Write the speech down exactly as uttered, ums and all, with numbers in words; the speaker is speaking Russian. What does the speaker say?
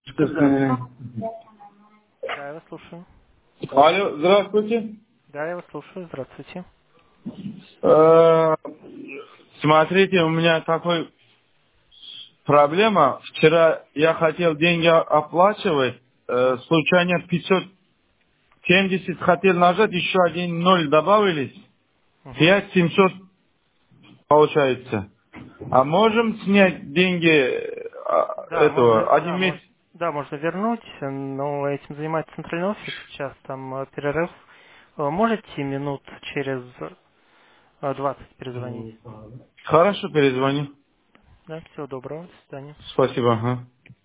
Э, Да, я вас слушаю. Алло, здравствуйте. Да, я вас слушаю. Здравствуйте. Э, Смотрите, у меня такой проблема. Вчера я хотел деньги оплачивать, э, М. случайно пятьсот семьдесят хотел нажать, еще один ноль добавились, Мгм. пять семьсот получается. А можем снять деньги э, Да, можно, этого один да, месяц? можно, да, можно вернуть, но этим занимается центральный офис сейчас, там э, перерыв. Э, Можете минут через э, двадцать перезвонить? Хорошо, перезвоню. Да, всего доброго, до свидания. Спасибо. Ага.